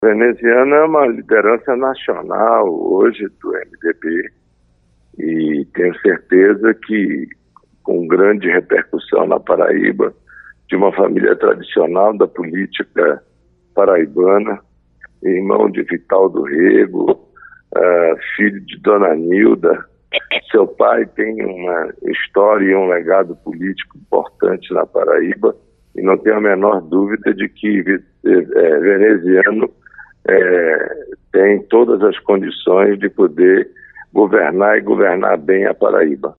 Veneziano é uma liderança nacional hoje do MDB e tenho certeza que, com grande repercussão na Paraíba, de uma família tradicional da política paraibana, irmão de Vital do Rego, filho de Dona Nilda. Seu pai tem uma história e um legado político importante na Paraíba e não tenho a menor dúvida de que Veneziano tem todas as condições de poder governar e governar bem a Paraíba.